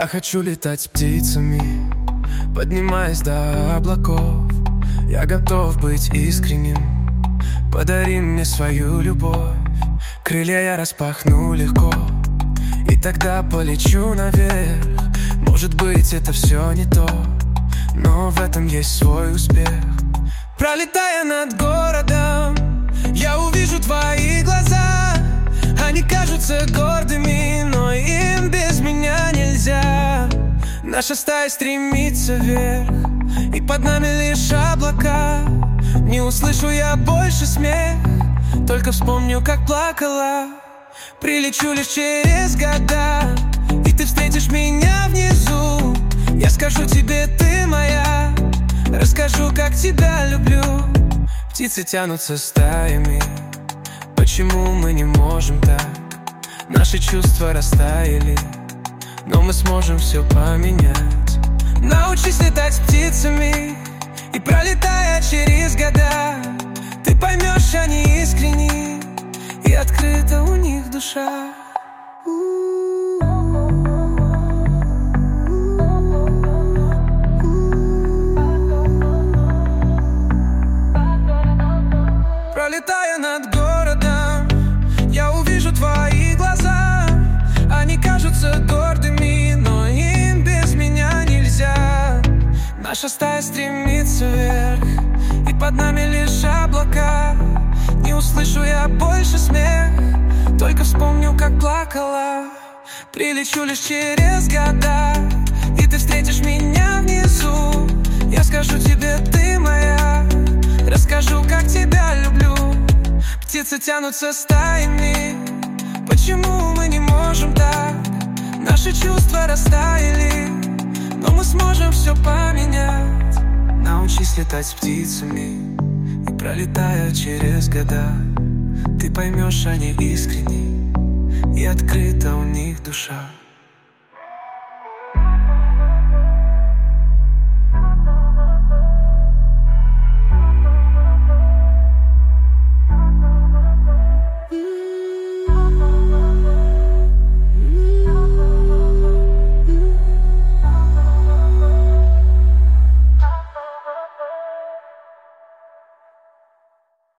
Я хочу летать с птицами, поднимаясь до облаков. Я готов быть искренним, подари мне свою любовь. Крылья я распахну легко, и тогда полечу наверх. Может быть, это все не то, но в этом есть свой успех. Пролетая над городом, я увижу твои глаза. Они кажутся гордыми, но им без меня нельзя. Наша стая стремится вверх, и под нами лишь облака. Не услышу я больше смех, только вспомню, как плакала. Прилечу лишь через года, и ты встретишь меня внизу. Я скажу тебе, ты моя, расскажу, как тебя люблю. Птицы тянутся стаями, почему мы не можем так? Наши чувства растаяли, но мы сможем все поменять. Научись летать с птицами, и пролетая через года, ты поймешь, они искренни, и открыта у них душа. Пролетая над городом, я увижу твои глаза. Они кажутся гордыми, но им без меня нельзя. Наша стая стремится вверх, и под нами лишь облака. Не услышу я больше смех, только вспомню, как плакала. Прилечу лишь через года, и ты встретишь меня внизу. Я скажу тебе, ты моя, расскажу, как тебя люблю. Птицы тянутся стаями, почему мы не можем так? Наши чувства растаяли, но мы сможем все поменять. Научись летать с птицами, и пролетая через года, ты поймешь, они искренни, и открыта у них душа.